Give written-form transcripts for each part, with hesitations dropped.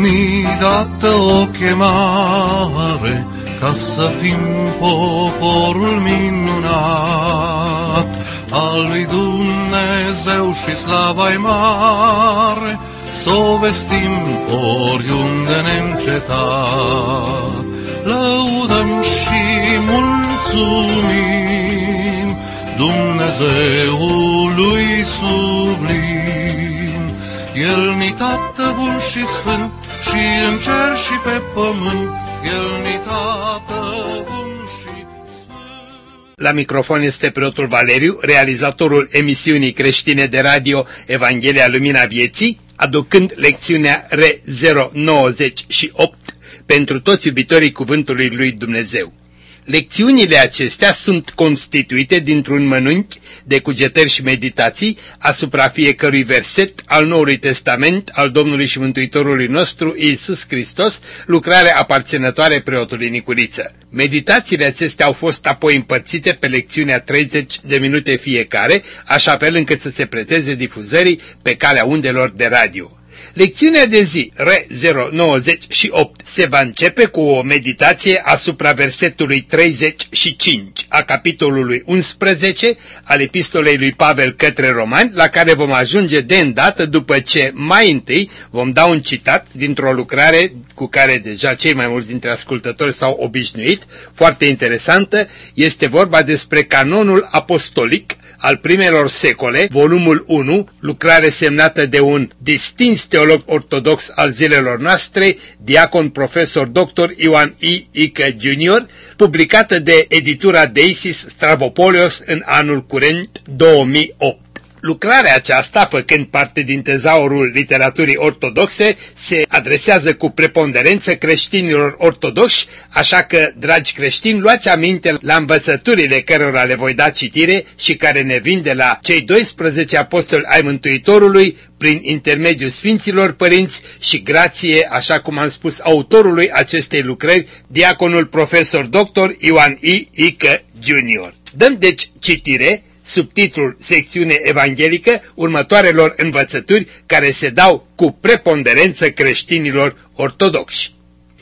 ni dată o chemare ca să fim poporul minunat al lui Dumnezeu și slava-i mare, s-o vestim oriunde neîncetat. Lăudăm și mulțumim Dumnezeului sublim. El-ni Tată bun și sfânt, și în cer și pe pământ, El-ni Tată bun și sfânt. La microfon este preotul Valeriu, realizatorul emisiunii creștine de radio Evanghelia Lumina Vieții, aducând lecțiunea R098 pentru toți iubitorii Cuvântului lui Dumnezeu. Lecțiunile acestea sunt constituite dintr-un mănânchi de cugetări și meditații asupra fiecărui verset al Noului Testament al Domnului și Mântuitorului nostru Iisus Hristos, lucrare aparținătoare preotului Nicuriță. Meditațiile acestea au fost apoi împărțite pe lecțiunea 30 de minute fiecare, așa fel încât să se preteze difuzării pe calea undelor de radio. Lecțiunea de zi R098 se va începe cu o meditație asupra versetului 35 a capitolului 11 al epistolei lui Pavel către Romani, la care vom ajunge de îndată după ce mai întâi vom da un citat dintr-o lucrare cu care deja cei mai mulți dintre ascultători s-au obișnuit, foarte interesantă. Este vorba despre canonul apostolic al primelor secole, volumul 1, lucrare semnată de un distins teolog ortodox al zilelor noastre, diacon profesor dr. Ioan I. Ică Jr., publicată de editura Deisis Stavropolios în anul curent 2008. Lucrarea aceasta, făcând parte din tezaurul literaturii ortodoxe, se adresează cu preponderență creștinilor ortodoxi, așa că, dragi creștini, luați aminte la învățăturile cărora le voi da citire și care ne vin de la cei 12 apostoli ai Mântuitorului, prin intermediul Sfinților Părinți și grație, așa cum am spus, autorului acestei lucrări, diaconul profesor dr. Ioan I. Ică Jr. Dăm deci citire sub titlul secțiune evanghelică următoarelor învățături care se dau cu preponderență creștinilor ortodoxi.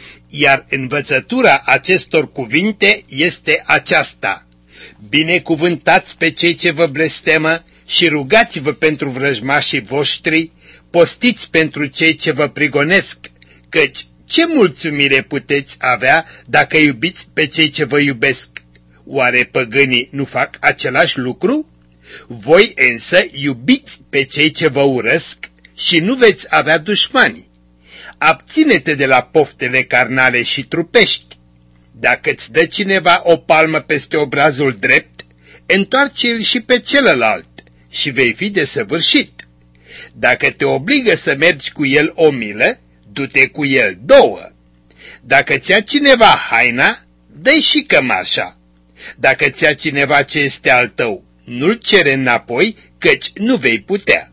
Iar învățătura acestor cuvinte este aceasta: binecuvântați pe cei ce vă blestemă și rugați-vă pentru vrăjmașii voștri, postiți pentru cei ce vă prigonesc, căci ce mulțumire puteți avea dacă iubiți pe cei ce vă iubesc? Oare păgânii nu fac același lucru? Voi însă iubiți pe cei ce vă urăsc și nu veți avea dușmani. Abține-te de la poftele carnale și trupești. Dacă îți dă cineva o palmă peste obrazul drept, întoarce-l și pe celălalt și vei fi desăvârșit. Dacă te obligă să mergi cu el o milă, du-te cu el 2. Dacă ți-a cineva haina, dă-i și cămașa. Dacă ți-a cineva ce este al tău, nu-l cere înapoi, căci nu vei putea.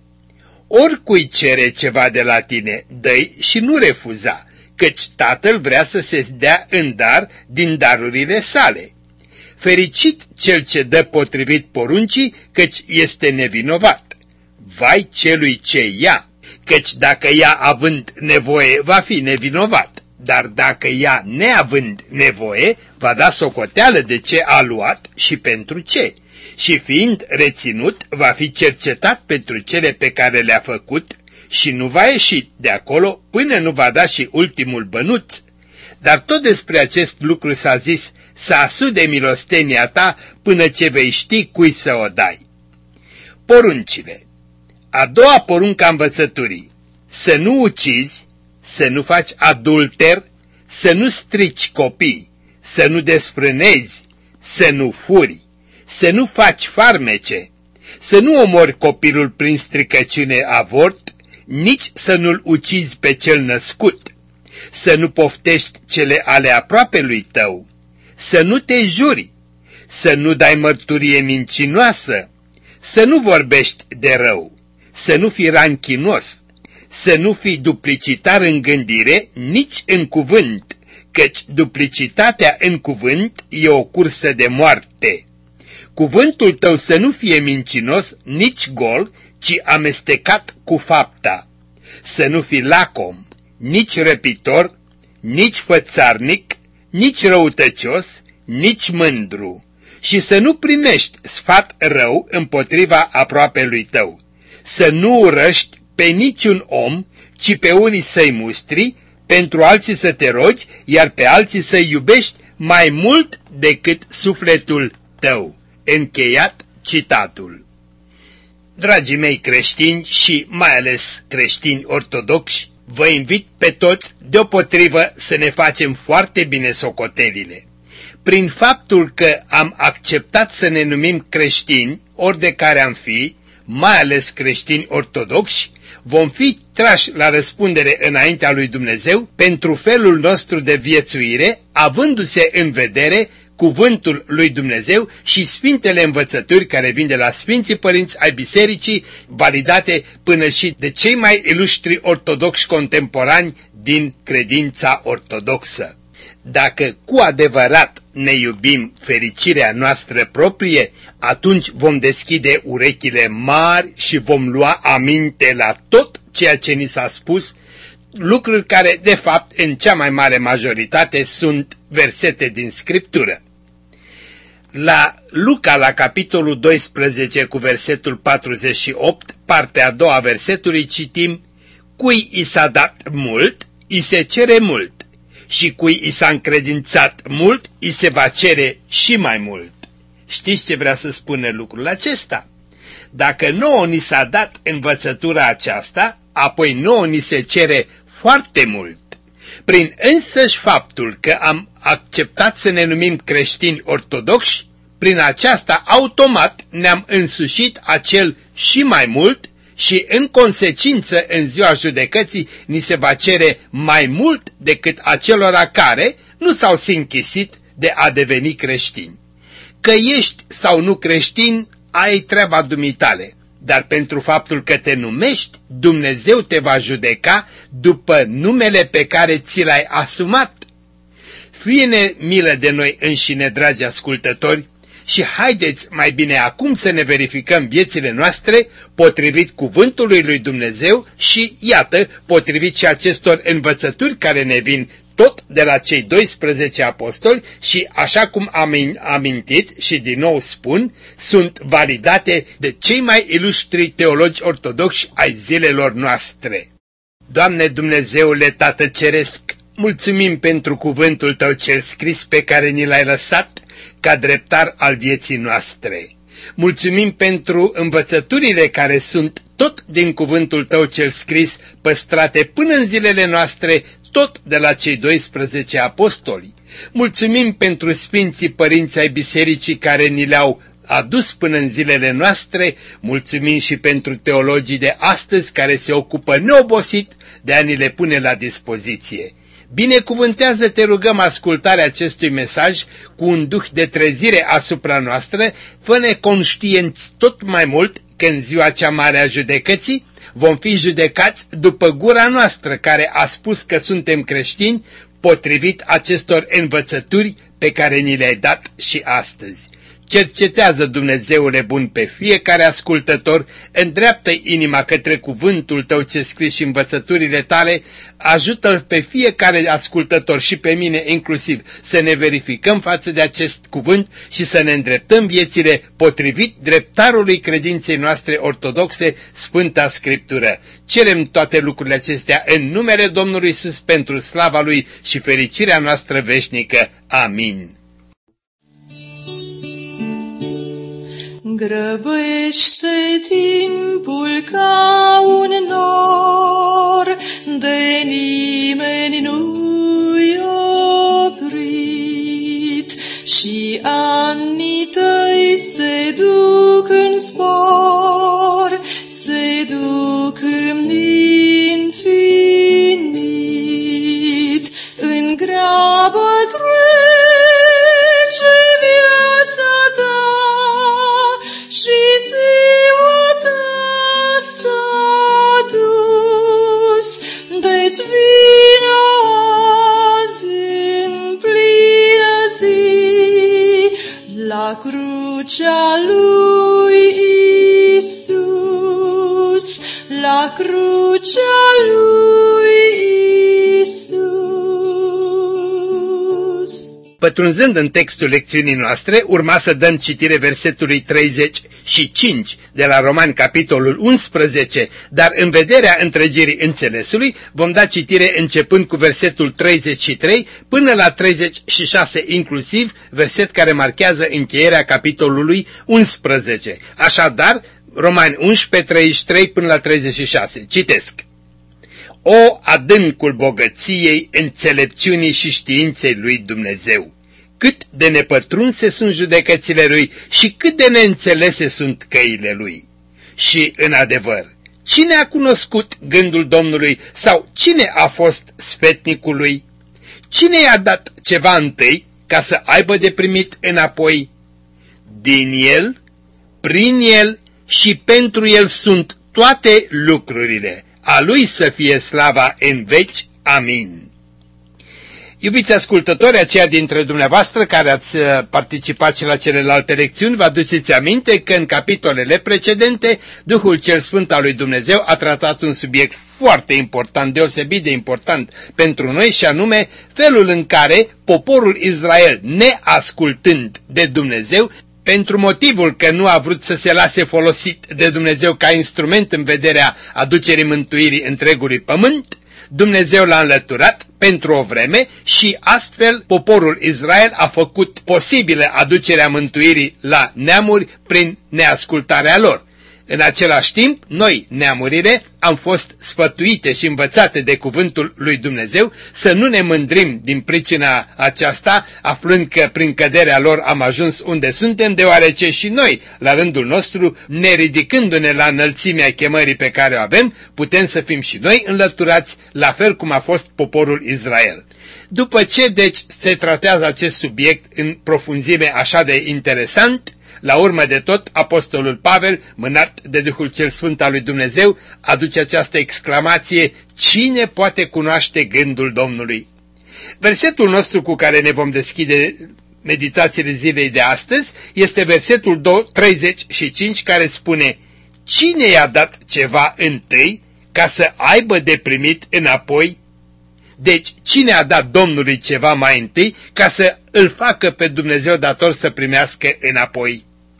Oricui cere ceva de la tine, dă-i și nu refuza, căci Tatăl vrea să se dea în dar din darurile sale. Fericit cel ce dă potrivit poruncii, căci este nevinovat. Vai celui ce ia, căci dacă ia având nevoie, va fi nevinovat. Dar dacă ea, neavând nevoie, va da socoteală de ce a luat și pentru ce, și fiind reținut, va fi cercetat pentru cele pe care le-a făcut și nu va ieși de acolo până nu va da și ultimul bănuț. Dar tot despre acest lucru s-a zis: să asude milostenia ta până ce vei ști cui să o dai. Poruncile. A doua poruncă a învățăturii: să nu ucizi, să nu faci adulter, să nu strici copii, să nu desfrânezi, să nu furi, să nu faci farmece, să nu omori copilul prin stricăciune avort, nici să nu-l ucizi pe cel născut, să nu poftești cele ale aproapelui tău, să nu te juri, să nu dai mărturie mincinoasă, să nu vorbești de rău, să nu fii ranchinos, să nu fii duplicitar în gândire, nici în cuvânt, căci duplicitatea în cuvânt e o cursă de moarte. Cuvântul tău să nu fie mincinos, nici gol, ci amestecat cu fapta. Să nu fii lacom, nici răpitor, nici fățarnic, nici răutăcios, nici mândru, și să nu primești sfat rău împotriva aproapelui tău, să nu urăști pe niciun om, ci pe unii să-i mustri, pentru alții să te rogi, iar pe alții să-i iubești mai mult decât sufletul tău. Încheiat citatul. Dragii mei creștini și mai ales creștini ortodoxi, vă invit pe toți deopotrivă să ne facem foarte bine socotelile. Prin faptul că am acceptat să ne numim creștini, ori de care am fi, mai ales creștini ortodoxi, vom fi trași la răspundere înaintea lui Dumnezeu pentru felul nostru de viețuire, avându-se în vedere cuvântul lui Dumnezeu și sfintele învățături care vin de la Sfinții Părinți ai Bisericii, validate până și de cei mai ilustri ortodoxi contemporani din credința ortodoxă. Dacă cu adevărat ne iubim fericirea noastră proprie, atunci vom deschide urechile mari și vom lua aminte la tot ceea ce ni s-a spus, lucruri care, de fapt, în cea mai mare majoritate sunt versete din Scriptură. La Luca, la capitolul 12, cu versetul 48, partea a doua versetului, citim: cui i s-a dat mult, i se cere mult, și cui i s-a încredințat mult, i se va cere și mai mult. Știți ce vrea să spune lucrul acesta? Dacă nouă ni s-a dat învățătura aceasta, apoi nouă ni se cere foarte mult. Prin însăși faptul că am acceptat să ne numim creștini ortodoxi, prin aceasta automat ne-am însușit acel și mai mult și în consecință în ziua judecății ni se va cere mai mult decât acelora care nu s-au sinchisit de a deveni creștini. Că ești sau nu creștin, ai treaba dumitale, dar pentru faptul că te numești, Dumnezeu te va judeca după numele pe care ți l-ai asumat. Fie-ne milă de noi înșine, dragi ascultători, și haideți mai bine acum să ne verificăm viețile noastre potrivit cuvântului lui Dumnezeu și, iată, potrivit și acestor învățături care ne vin tot de la cei 12 apostoli și, așa cum am amintit și din nou spun, sunt validate de cei mai ilustri teologi ortodoxi ai zilelor noastre. Doamne Dumnezeule Tată Ceresc, mulțumim pentru cuvântul Tău cel scris pe care ni l-ai lăsat ca dreptar al vieții noastre. Mulțumim pentru învățăturile care sunt tot din cuvântul Tău cel scris, păstrate până în zilele noastre, tot de la cei 12 apostoli. Mulțumim pentru Sfinții Părinți ai Bisericii care ni le-au adus până în zilele noastre, mulțumim și pentru teologii de astăzi care se ocupă neobosit de a ni le pune la dispoziție. Binecuvântează, te rugăm, ascultarea acestui mesaj cu un duh de trezire asupra noastră, fă-ne conștienți tot mai mult că în ziua cea mare a judecății vom fi judecați după gura noastră care a spus că suntem creștini, potrivit acestor învățături pe care ni le-ai dat și astăzi. Cercetează, Dumnezeule bun, pe fiecare ascultător, îndreaptă-i inima către cuvântul Tău ce scris și învățăturile Tale, ajută-l pe fiecare ascultător și pe mine inclusiv să ne verificăm față de acest cuvânt și să ne îndreptăm viețile potrivit dreptarului credinței noastre ortodoxe, Sfânta Scriptură. Cerem toate lucrurile acestea în numele Domnului Iisus pentru slava Lui și fericirea noastră veșnică. Amin. Grăbește timpul ca un nor, de nimeni nu-i oprit, și anii tăi se duc în zbor, se duc în infinit. În grabă trece viața ta, și ziua ta s-a dus, deci vină azi în plină zi, la crucea lui Iisus, la crucea lui Iisus. Pătrunzând în textul lecțiunii noastre, urma să dăm citire versetului 35 de la Romani, capitolul 11, dar în vederea întregirii înțelesului vom da citire începând cu versetul 33 până la 36 inclusiv, verset care marchează încheierea capitolului 11. Așadar, Romani 11, 33 până la 36. Citesc. O, adâncul bogăției, înțelepciunii și științei lui Dumnezeu! Cât de nepătrunse sunt judecățile lui și cât de neînțelese sunt căile lui! Și, în adevăr, cine a cunoscut gândul Domnului sau cine a fost sfetnicul lui? Cine i-a dat ceva întâi ca să aibă de primit înapoi? Din el, prin el și pentru el sunt toate lucrurile. A lui să fie slava în veci. Amin. Iubiți ascultători, aceia dintre dumneavoastră care ați participat și la celelalte lecțiuni, vă aduceți aminte că în capitolele precedente Duhul cel Sfânt al lui Dumnezeu a tratat un subiect foarte important, deosebit de important pentru noi, și anume felul în care poporul Israel, neascultând de Dumnezeu, pentru motivul că nu a vrut să se lase folosit de Dumnezeu ca instrument în vederea aducerii mântuirii întregului pământ, Dumnezeu l-a înlăturat pentru o vreme și astfel poporul Israel a făcut posibilă aducerea mântuirii la neamuri prin neascultarea lor. În același timp, noi, neamurile, am fost sfătuite și învățate de cuvântul lui Dumnezeu să nu ne mândrim din pricina aceasta, aflând că prin căderea lor am ajuns unde suntem, deoarece și noi, la rândul nostru, ne ridicându-ne la înălțimea chemării pe care o avem, putem să fim și noi înlăturați, la fel cum a fost poporul Israel. După ce, deci, se tratează acest subiect în profunzime așa de interesant, la urmă de tot, apostolul Pavel, mânat de Duhul cel Sfânt al lui Dumnezeu, aduce această exclamație: cine poate cunoaște gândul Domnului? Versetul nostru cu care ne vom deschide meditațiile zilei de astăzi este versetul 35, care spune: cine i-a dat ceva întâi ca să aibă de primit înapoi? Deci, cine a dat Domnului ceva mai întâi ca să îl facă pe Dumnezeu dator să primească înapoi?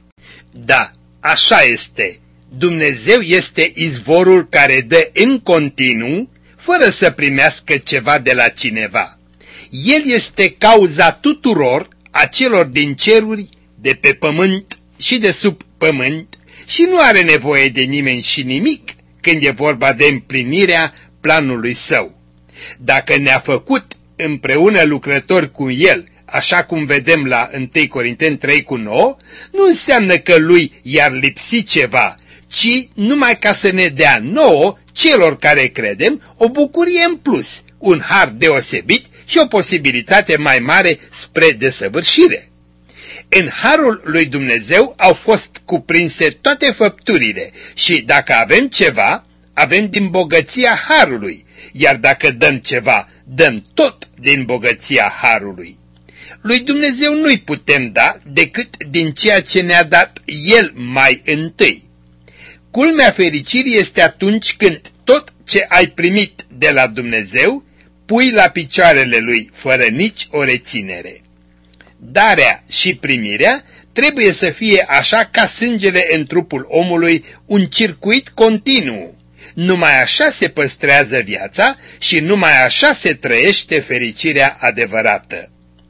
Da, așa este. Dumnezeu este izvorul care dă în continuu, fără să primească ceva de la cineva. El este cauza tuturor acelor din ceruri, de pe pământ și de sub pământ și nu are nevoie de nimeni și nimic când e vorba de împlinirea planului său. Dacă ne-a făcut împreună lucrători cu el, așa cum vedem la 1 Corinteni 3:9, nu înseamnă că lui i-ar lipsi ceva, ci numai ca să ne dea nouă, celor care credem, o bucurie în plus, un har deosebit și o posibilitate mai mare spre desăvârșire. În harul lui Dumnezeu au fost cuprinse toate făpturile și dacă avem ceva, avem din bogăția harului, iar dacă dăm ceva, dăm tot din bogăția harului. Lui Dumnezeu nu-i putem da decât din ceea ce ne-a dat El mai întâi. Culmea fericirii este atunci când tot ce ai primit de la Dumnezeu pui la picioarele Lui fără nici o reținere. Darea și primirea trebuie să fie așa ca sângele în trupul omului, un circuit continuu. Numai așa se păstrează viața și numai așa se trăiește fericirea adevărată.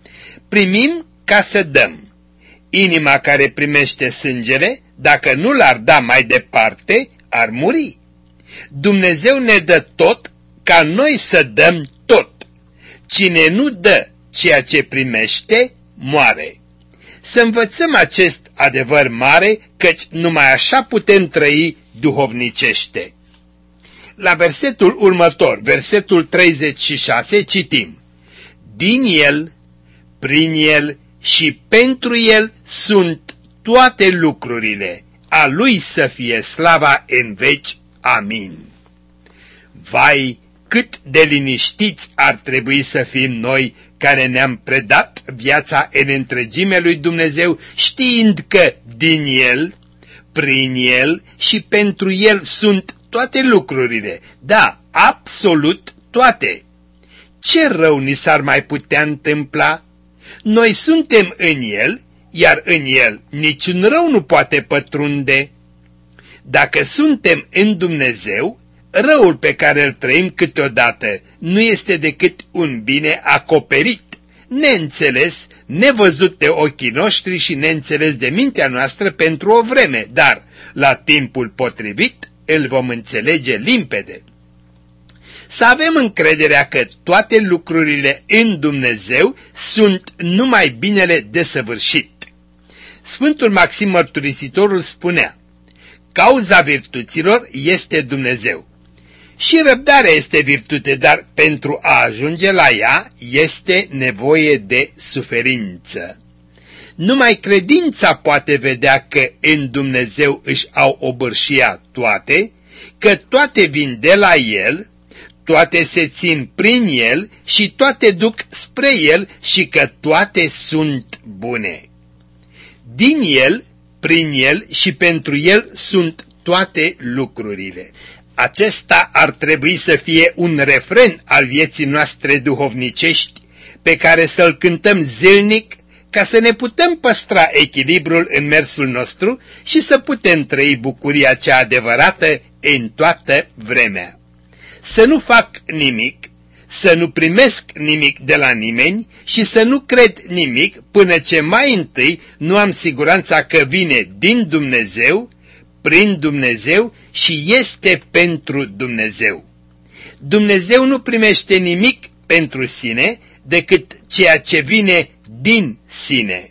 Primim ca să dăm. Inima care primește sângele, dacă nu l-ar da mai departe, ar muri. Dumnezeu ne dă tot ca noi să dăm tot. Cine nu dă ceea ce primește, moare. Să învățăm acest adevăr mare, căci numai așa putem trăi duhovnicește. La versetul următor, versetul 36, citim: din el, prin el și pentru el sunt toate lucrurile. A lui să fie slava în veci. Amin. Vai, cât de liniștiți ar trebui să fim noi care ne-am predat viața în întregime lui Dumnezeu, știind că din el, prin el și pentru el sunt toate lucrurile, da, absolut toate. Ce rău ni s-ar mai putea întâmpla? Noi suntem în El, iar în El niciun rău nu poate pătrunde. Dacă suntem în Dumnezeu, răul pe care îl trăim câteodată nu este decât un bine acoperit, neînțeles, nevăzut de ochii noștri și neînțeles de mintea noastră pentru o vreme, dar la timpul potrivit îl vom înțelege limpede. Să avem încrederea că toate lucrurile în Dumnezeu sunt numai binele desăvârșit. Sfântul Maxim Mărturisitorul spunea: cauza virtuților este Dumnezeu. Și răbdarea este virtute, dar pentru a ajunge la ea este nevoie de suferință. Numai credința poate vedea că în Dumnezeu își au obârșia toate, că toate vin de la El, toate se țin prin El și toate duc spre El și că toate sunt bune. Din El, prin El și pentru El sunt toate lucrurile. Acesta ar trebui să fie un refren al vieții noastre duhovnicești, pe care să-l cântăm zilnic, ca să ne putem păstra echilibrul în mersul nostru și să putem trăi bucuria cea adevărată în toată vremea. Să nu fac nimic, să nu primesc nimic de la nimeni și să nu cred nimic până ce mai întâi nu am siguranța că vine din Dumnezeu, prin Dumnezeu și este pentru Dumnezeu. Dumnezeu nu primește nimic pentru sine decât ceea ce vine din sine.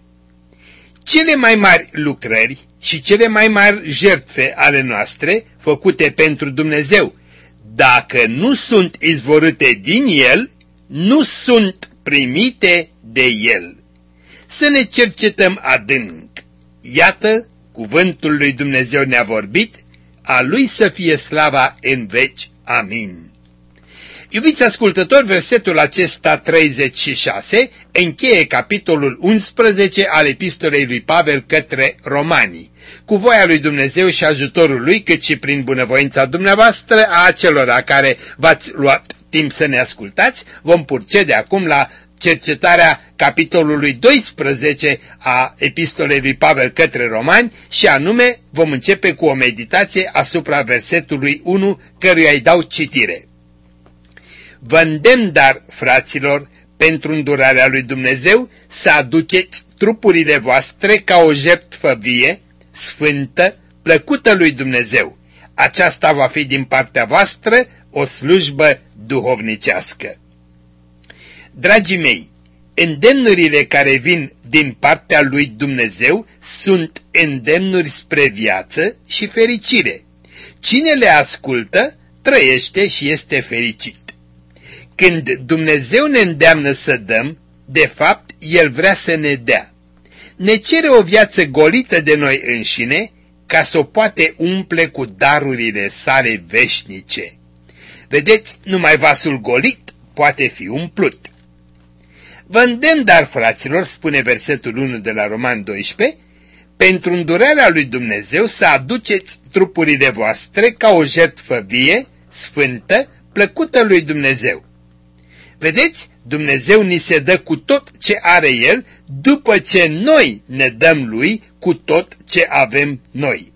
Cele mai mari lucrări și cele mai mari jertfe ale noastre, făcute pentru Dumnezeu, dacă nu sunt izvorâte din El, nu sunt primite de El. Să ne cercetăm adânc. Iată, cuvântul lui Dumnezeu ne-a vorbit, a Lui să fie slava în veci. Amin. Iubiți ascultători, versetul acesta 36 încheie capitolul 11 al epistolei lui Pavel către Romani. Cu voia lui Dumnezeu și ajutorul Lui, cât și prin bunăvoința dumneavoastră a acelora care v-ați luat timp să ne ascultați, vom procede acum la cercetarea capitolului 12 a epistolei lui Pavel către Romani și anume vom începe cu o meditație asupra versetului 1 căruia îi dau citire. Vă îndemn, dar, fraților, pentru îndurarea lui Dumnezeu, să aduceți trupurile voastre ca o jertfă vie, sfântă, plăcută lui Dumnezeu. Aceasta va fi din partea voastră o slujbă duhovnicească. Dragii mei, îndemnurile care vin din partea lui Dumnezeu sunt îndemnuri spre viață și fericire. Cine le ascultă, trăiește și este fericit. Când Dumnezeu ne îndeamnă să dăm, de fapt, El vrea să ne dea. Ne cere o viață golită de noi înșine, ca să o poate umple cu darurile sale veșnice. Vedeți, numai vasul golit poate fi umplut. Vă îndemn, dar, fraților, spune versetul 1 de la Roman 12, pentru îndurarea lui Dumnezeu să aduceți trupurile voastre ca o jertfă vie, sfântă, plăcută lui Dumnezeu. Vedeți, Dumnezeu ni se dă cu tot ce are El, după ce noi ne dăm Lui cu tot ce avem noi.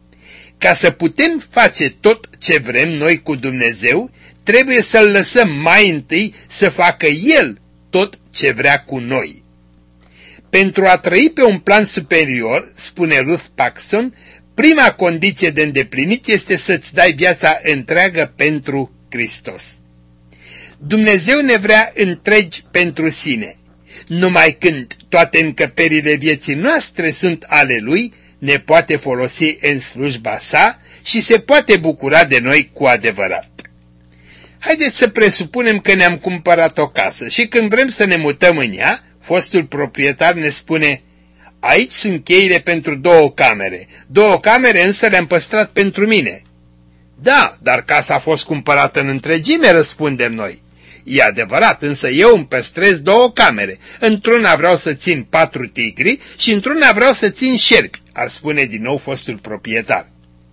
Ca să putem face tot ce vrem noi cu Dumnezeu, trebuie să-L lăsăm mai întâi să facă El tot ce vrea cu noi. Pentru a trăi pe un plan superior, spune Ruth Paxson, prima condiție de îndeplinit este să-ți dai viața întreagă pentru Hristos. Dumnezeu ne vrea întregi pentru sine. Numai când toate încăperile vieții noastre sunt ale Lui, ne poate folosi în slujba sa și se poate bucura de noi cu adevărat. Haideți să presupunem că ne-am cumpărat o casă și când vrem să ne mutăm în ea, fostul proprietar ne spune: aici sunt cheile pentru 2 camere. 2 camere însă le-am păstrat pentru mine. Da, dar casa a fost cumpărată în întregime, răspundem noi. E adevărat, însă eu îmi păstrez 2 camere. Într-una vreau să țin 4 tigri și într-una vreau să țin șerpi, ar spune din nou fostul proprietar.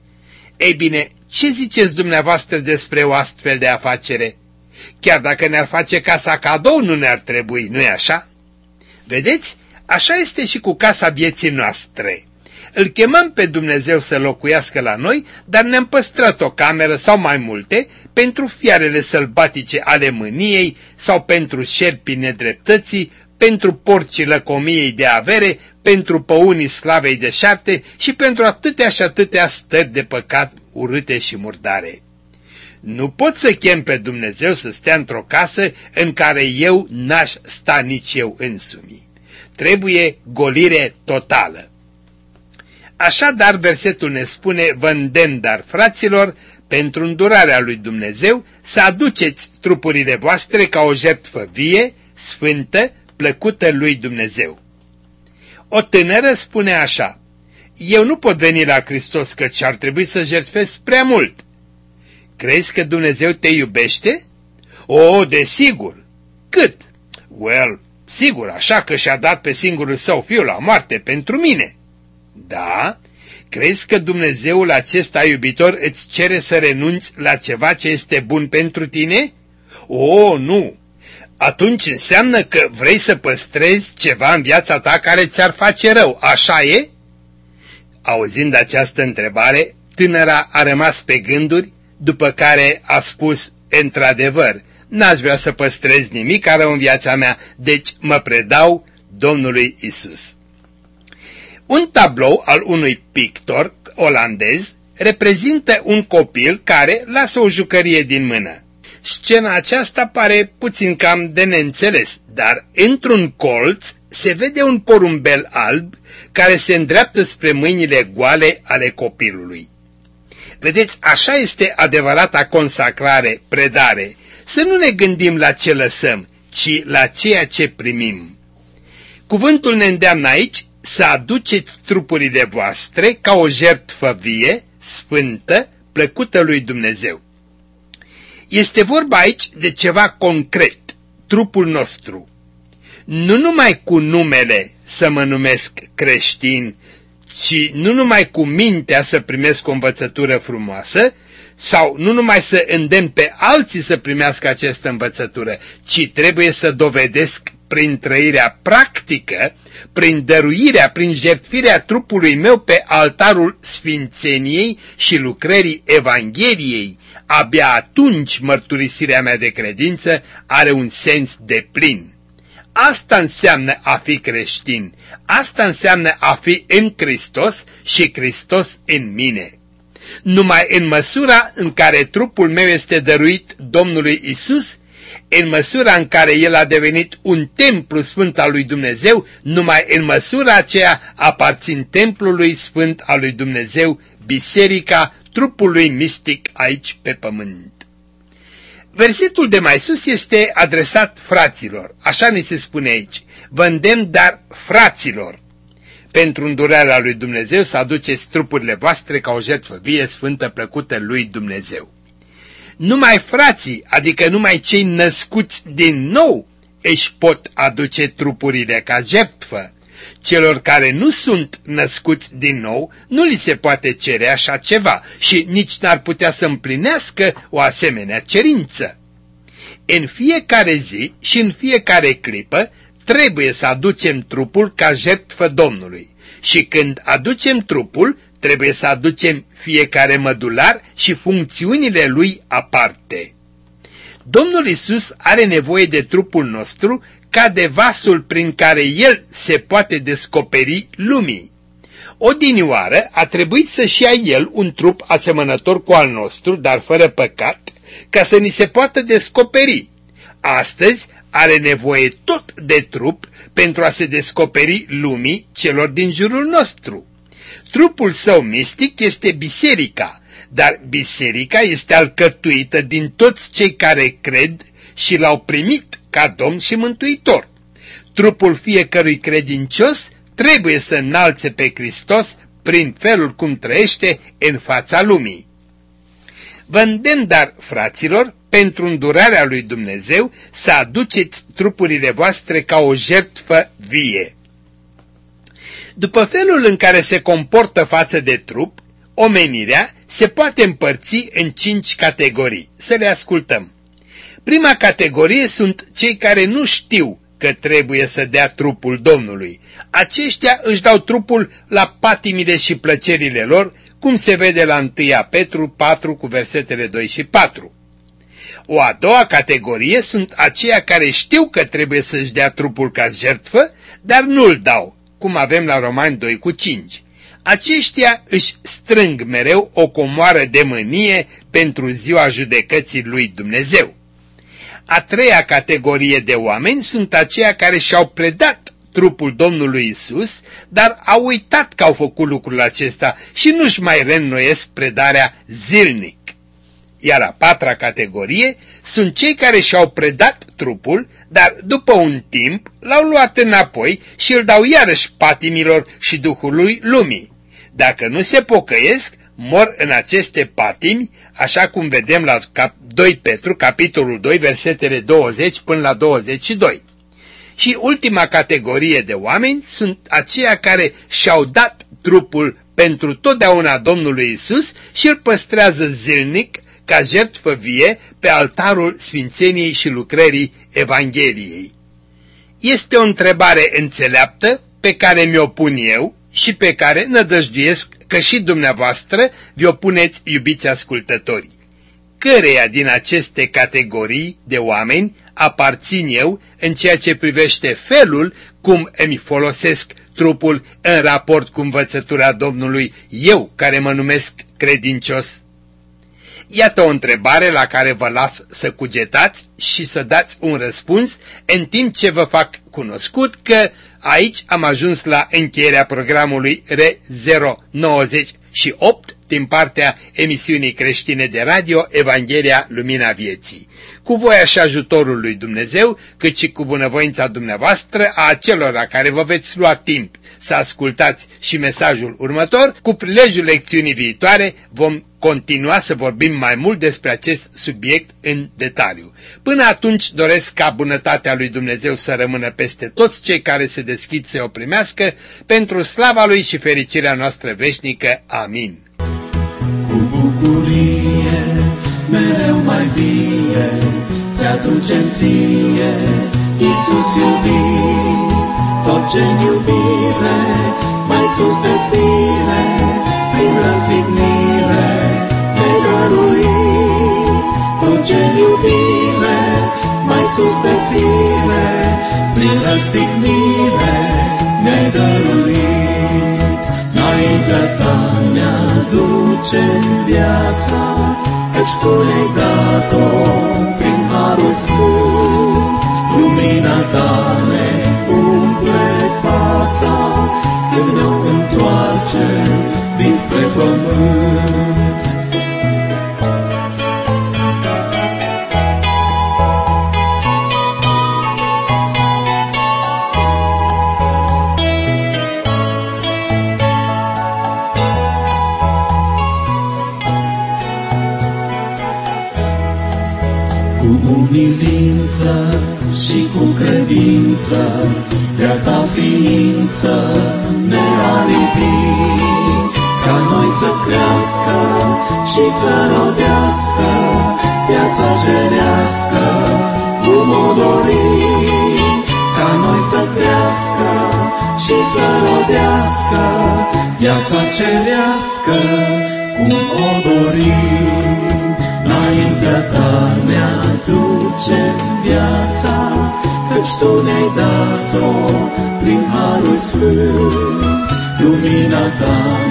Ei bine, ce ziceți dumneavoastră despre o astfel de afacere? Chiar dacă ne-ar face casa cadou, nu ne-ar trebui, nu-i așa? Vedeți? Așa este și cu casa vieții noastre. Îl chemăm pe Dumnezeu să locuiască la noi, dar ne-am păstrat o cameră sau mai multe pentru fiarele sălbatice ale mâniei sau pentru șerpii nedreptății, pentru porcii lăcomiei de avere, pentru păunii slavei deșarte și pentru atâtea și atâtea stări de păcat urâte și murdare. Nu pot să chem pe Dumnezeu să stea într-o casă în care eu n-aș sta nici eu însumi. Trebuie golire totală. Așadar, versetul ne spune: vă îndemn, dar, fraților, pentru îndurarea lui Dumnezeu, să aduceți trupurile voastre ca o jertfă vie, sfântă, plăcută lui Dumnezeu. O tânără spune așa: eu nu pot veni la Hristos, căci ar trebui să jertfesc prea mult. Crezi că Dumnezeu te iubește? O, desigur. Cât? Well, sigur, așa că și-a dat pe singurul său fiu la moarte pentru mine. Da? Crezi că Dumnezeul acesta iubitor îți cere să renunți la ceva ce este bun pentru tine? O, nu! Atunci înseamnă că vrei să păstrezi ceva în viața ta care ți-ar face rău, așa e? Auzind această întrebare, tânăra a rămas pe gânduri, după care a spus: într-adevăr, n-aș vrea să păstrez nimic rău în viața mea, deci mă predau Domnului Isus. Un tablou al unui pictor olandez reprezintă un copil care lasă o jucărie din mână. Scena aceasta pare puțin cam de neînțeles, dar într-un colț se vede un porumbel alb care se îndreaptă spre mâinile goale ale copilului. Vedeți, așa este adevărata consacrare, predare, să nu ne gândim la ce lăsăm, ci la ceea ce primim. Cuvântul ne îndeamnă aici să aduceți trupurile voastre ca o jertfă vie, sfântă, plăcută lui Dumnezeu. Este vorba aici de ceva concret, trupul nostru. Nu numai cu numele să mă numesc creștin, ci nu numai cu mintea să primesc o învățătură frumoasă, sau nu numai să îndemn pe alții să primească această învățătură, ci trebuie să dovedesc prin trăirea practică, prin dăruirea, prin jertfirea trupului meu pe altarul sfințeniei și lucrării Evangheliei. Abia atunci mărturisirea mea de credință are un sens deplin. Asta înseamnă a fi creștin, asta înseamnă a fi în Hristos și Hristos în mine. Numai în măsura în care trupul meu este dăruit Domnului Isus, în măsura în care el a devenit un templu sfânt al lui Dumnezeu, numai în măsura aceea aparțin templului sfânt al lui Dumnezeu, biserica, trupul lui mistic aici pe pământ. Versetul de mai sus este adresat fraților, așa ni se spune aici: vă îndemn, dar, fraților, pentru îndurarea lui Dumnezeu să aduceți trupurile voastre ca o jertfă vie, sfântă, plăcută lui Dumnezeu. Numai frații, adică numai cei născuți din nou, își pot aduce trupurile ca jertfă. Celor care nu sunt născuți din nou, nu li se poate cere așa ceva și nici n-ar putea să împlinească o asemenea cerință. În fiecare zi și în fiecare clipă trebuie să aducem trupul ca jertfă Domnului. Și când aducem trupul, trebuie să aducem fiecare mădular și funcțiunile lui aparte. Domnul Isus are nevoie de trupul nostru ca de vasul prin care El se poate descoperi lumii. Odinioară a trebuit să-și ia El un trup asemănător cu al nostru, dar fără păcat, ca să ni se poată descoperi. Astăzi are nevoie tot de trup pentru a se descoperi lumii celor din jurul nostru. Trupul său mistic este biserica, dar biserica este alcătuită din toți cei care cred și l-au primit ca Domn și Mântuitor. Trupul fiecărui credincios trebuie să înalțe pe Hristos prin felul cum trăiește în fața lumii. Vă îndemn, dar, fraților, pentru îndurarea lui Dumnezeu, să aduceți trupurile voastre ca o jertfă vie. După felul în care se comportă față de trup, omenirea se poate împărți în 5 categorii. Să le ascultăm. Prima categorie sunt cei care nu știu că trebuie să dea trupul Domnului. Aceștia își dau trupul la patimile și plăcerile lor, cum se vede la 1 Petru 4 cu versetele 2 și 4. O a doua categorie sunt aceia care știu că trebuie să-și dea trupul ca jertfă, dar nu-l dau, cum avem la Romani 2 cu 5. Aceștia își strâng mereu o comoară de mânie pentru ziua judecății lui Dumnezeu. A treia categorie de oameni sunt aceia care și-au predat trupul Domnului Isus, dar au uitat că au făcut lucrul acesta și nu-și mai reînnoiesc predarea zilnic. Iar a patra categorie sunt cei care și-au predat trupul, dar după un timp l-au luat înapoi și îl dau iarăși patimilor și duhului lumii. Dacă nu se pocăiesc, mor în aceste patimi, așa cum vedem la 2 Petru, capitolul 2, versetele 20 până la 22. Și ultima categorie de oameni sunt aceia care și-au dat trupul pentru totdeauna Domnului Isus și îl păstrează zilnic ca jertfă vie pe altarul sfințeniei și lucrării Evangheliei. Este o întrebare înțeleaptă pe care mi-o pun eu și pe care nădăjduiesc că și dumneavoastră vi-o puneți, iubiți ascultători. Căreia din aceste categorii de oameni aparțin eu în ceea ce privește felul cum îmi folosesc trupul în raport cu învățătura Domnului, eu care mă numesc credincios? Iată o întrebare la care vă las să cugetați și să dați un răspuns în timp ce vă fac cunoscut că aici am ajuns la încheierea programului R098 din partea emisiunii creștine de radio Evanghelia Lumina Vieții. Cu voia și ajutorul lui Dumnezeu, cât și cu bunăvoința dumneavoastră, a acelora care vă veți lua timp să ascultați și mesajul următor, cu prilejul lecțiunii viitoare vom continua să vorbim mai mult despre acest subiect în detaliu. Până atunci doresc ca bunătatea lui Dumnezeu să rămână peste toți cei care se deschid să o primească, pentru slava Lui și fericirea noastră veșnică. Amin. Cu bucurie, mereu mai vie, ți-aducem ție, Iisus iubit, tot ce-n iubire, mai sus de fire, prin răstignire, nedăruit. Tot ce-n iubire, mai sus de fire, prin răstignire, nedăruit. Înaintea ta ne-aducem viața, căci tu ne-ai dat-o prin harul sfânt. Lumina ta ne umple fața, când ne-o întoarce dinspre pământ. Cu umilință și cu credință, de-a ta ființă ne-a lipit, ca noi să crească și să rodească viața cerească, cum o dorim. Ca noi să crească și să rodească viața cerească, cum o dorim. Înaintea ta ne-aducem viața, căci tu ne-ai dat-o prin harul sfânt. Lumina ta